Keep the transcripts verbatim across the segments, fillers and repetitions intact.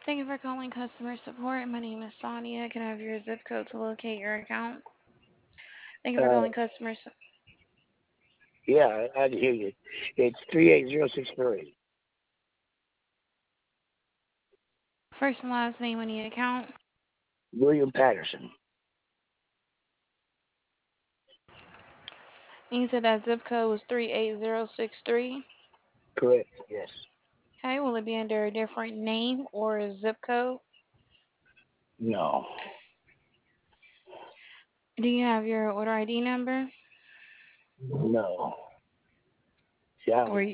Thank you for calling customer support. My name is Sonia. Can I have your zip code to locate your account? Thank you for Uh, calling customer su- yeah, I, I can hear you. It's three eight zero six three. First and last name on the account. William Patterson. And you said that zip code was three eight zero six three. Correct. Yes. Okay, will it be under a different name or a zip code? No. Do you have your order I D number? No. See, I Or don't. you,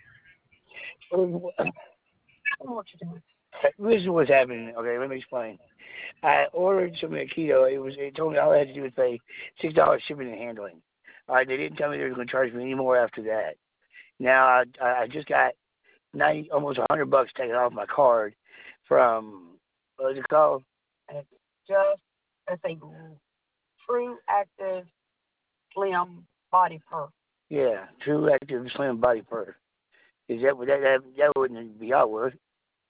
This is what's happening. Okay, let me explain. I ordered some keto. It was. It told me all I had to do was pay six dollars shipping and handling. All right. They didn't tell me they were going to charge me any more after that. Now I I just got ninety almost a hundred bucks taken off my card from what is it called? It's just it's a true active slim body perk. Yeah, True Active Slim Body Perk. Is that that that that wouldn't be out, would it?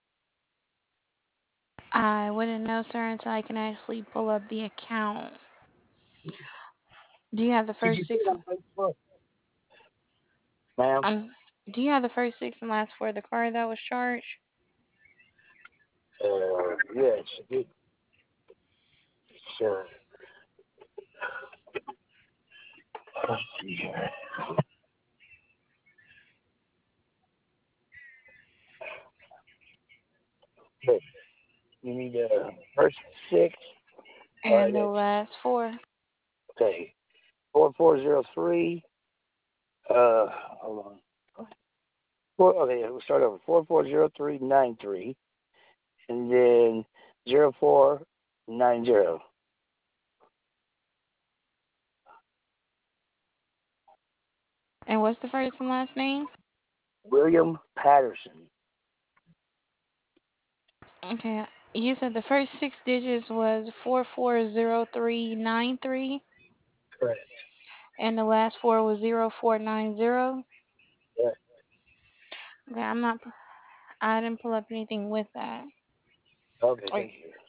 I wouldn't know, sir, until I can actually pull up the account. Do you have the Did first you see six? it on Facebook? Ma'am? Um, do you have the first six and last four of the card that was charged? Uh, yes, it, it's, uh, let's see here. Okay, you need uh, first six. All right, And the that's last four. okay. Four four zero three. Uh, hold on. Four. Okay, we'll start over. Four four zero three nine three, and then zero four nine zero. And what's the first and last name? William Patterson. Okay. You said the first six digits was four four zero three nine three, Correct. and the last four was zero four nine zero. Yeah. Okay, I'm not. I didn't pull up anything with that. Okay, Or thank you.